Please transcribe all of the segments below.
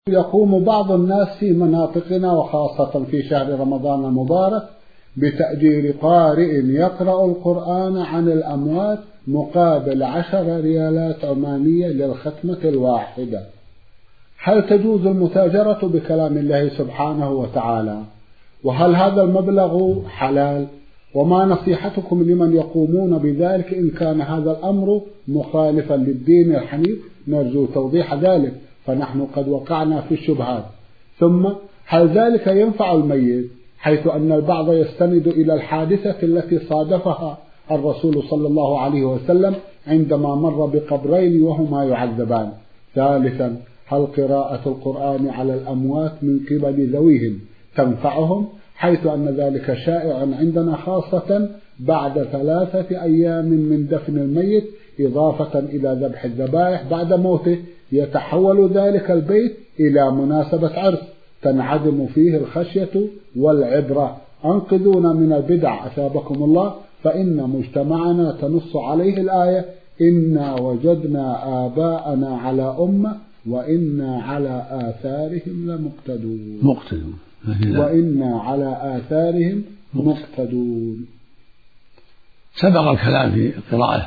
يقوم بعض الناس في مناطقنا وخاصة في شهر رمضان المبارك بتأجير قارئ يقرأ القرآن عن الأموات مقابل 10 ريالات عمانية للختمة الواحدة. هل تجوز المتاجرة بكلام الله سبحانه وتعالى؟ وهل هذا المبلغ حلال؟ وما نصيحتكم لمن يقومون بذلك إن كان هذا الأمر مخالفا للدين الحنيف؟ نرجو توضيح ذلك فنحن قد وقعنا في الشبهات. ثم هل ذلك ينفع الميت، حيث أن البعض يستند إلى الحادثة التي صادفها الرسول صلى الله عليه وسلم عندما مر بقبرين وهما يعذبان؟ ثالثا، هل قراءة القرآن على الأموات من قبل ذويهم تنفعهم، حيث أن ذلك شائع عندنا خاصة بعد 3 أيام من دفن الميت، إضافة إلى ذبح الذبائح بعد موته، يتحول ذلك البيت إلى مناسبة عرس تنعدم فيه الخشية والعبرة. أنقذونا من البدع أثابكم الله، فإن مجتمعنا تنص عليه الآية: إنا وجدنا آباءنا على أمة وإنا على آثارهم لمقتدون. وإنا على آثارهم مقتدون. سبق الكلام في القراءة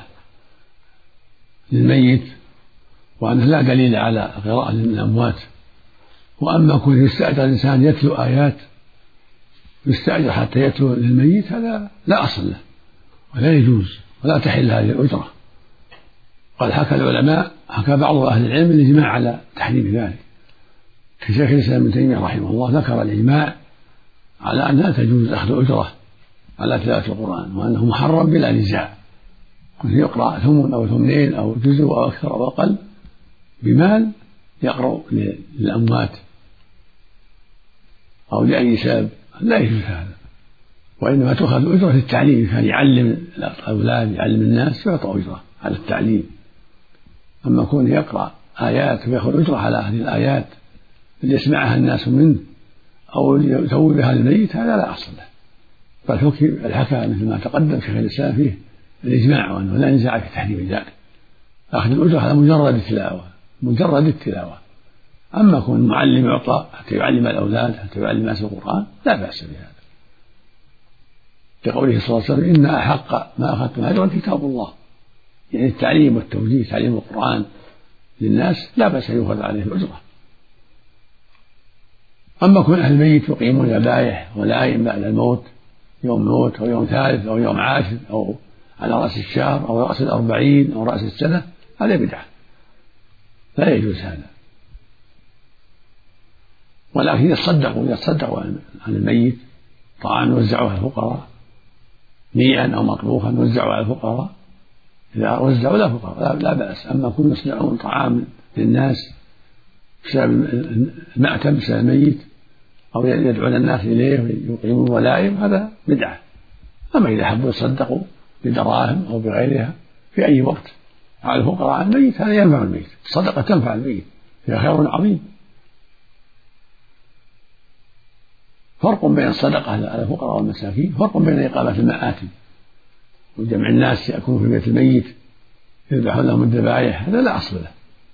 للميت وأنه لا دليل على قراءة للأموات، وأما كون يستأجر الإنسان يتلو آيات يستأجر حتى يتلو للميت، هذا لا أصل له ولا يجوز ولا تحل هذه الأجرة. قد حكى بعض أهل العلم الإجماع على تحريم ذلك، كشيخ الإسلام ابن تيمية رحمه الله ذكر الإجماع على أن لا تجوز أخذ أجرة على تلاوة القرآن، وأنه محرم بلا نزاع، يقرأ ثمن أو ثمنين أو جزء أو أكثر أو أقل بمال يقرأ للأموات أو لأي سبب، لا يجوز هذا، وإنما تؤخذ أجرة التعليم، كان يعلم الأولاد يعلم الناس يعطى أجرة على التعليم. أما كون يقرأ آيات ويأخذ أجرة على هذه الآيات ليسمعها الناس منه أو يسوي بها الميت، هذا لا أصل له، بل الحكى مثل ما تقدم شيخ الإسلام فيه الإجماع وأنه لا نزاع في تحريم ذلك، أخذ الأجرة على مجرد التلاوة. أما كون المعلم يعطى حتى يعلم الأولاد حتى يعلم الناس القرآن لا بأس بهذا، لقوله صلى الله عليه وسلم: إن أحق ما أخذتم أجرا كتاب الله، يعني التعليم والتوجيه، تعليم القرآن للناس لا بأس يؤخذ عليه الأجرة. أما كون أهل الميت يقيمون ذبائح ولائم بعد الموت، يوم موت أو يوم ثالث أو يوم عاشر أو على رأس الشهر أو رأس 40 أو رأس السنة، هذا بدعة لا يجوز هذا. ولكن يتصدقوا عن الميت طعام يوزعه على الفقراء، نيئا أو مطبوخا يوزعه على الفقراء، إذا وزعوا لا فقراء لا بأس. أما كن يصنعون طعام للناس بسبب المأتم بسبب الميت أو يدعون الناس إليه ويقيمون ولائم، هذا بدعة. أما إذا حبوا يصدقوا بدراهم أو بغيرها في أي وقت على الفقراء عن الميت، هذا ينفع الميت، الصدقة تنفع الميت، فيها خير عظيم. فرق بين الصدقة على الفقراء والمساكين، فرق بين إقامة المآتم وجمع الناس يأكلون في بيت الميت يذبحون لهم الذبائح، هذا لا أصل له.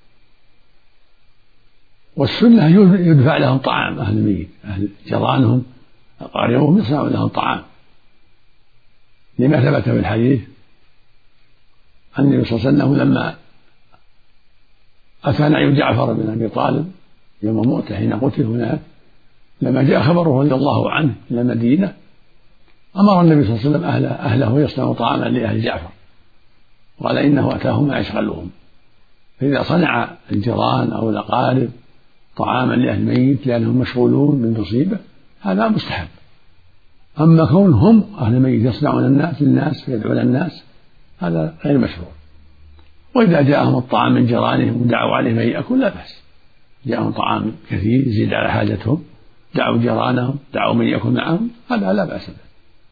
والسنة يدفع لهم طعام، أهل الميت أهل جيرانهم أقاربهم يصنعون لهم طعام، لما ثبت في الحديث أن النبي صلى الله عليه وسلم لما أتى نعي جعفر بن أبي طالب يوم موته حين قتل هناك، لما جاء خبره رضي الله عنه إلى المدينة، أمر النبي صلى الله عليه وسلم أهله يصنعوا طعاما لأهل جعفر، قال إنه أتاهم ما يشغلهم. فإذا صنع الجيران أو الأقارب طعاما لأهل الميت لأنهم مشغولون بالمصيبة، هذا مستحب. أما كونهم أهل الميت يصنعون للناس ويدعون الناس، هذا غير مشروع. وإذا جاءهم الطعام من جيرانهم ودعوا عليه من يأكل لا بأس، جاءهم طعام كثير يزيد على حاجتهم، دعوا جيرانهم دعوا من يأكل معهم، هذا لا بأس به.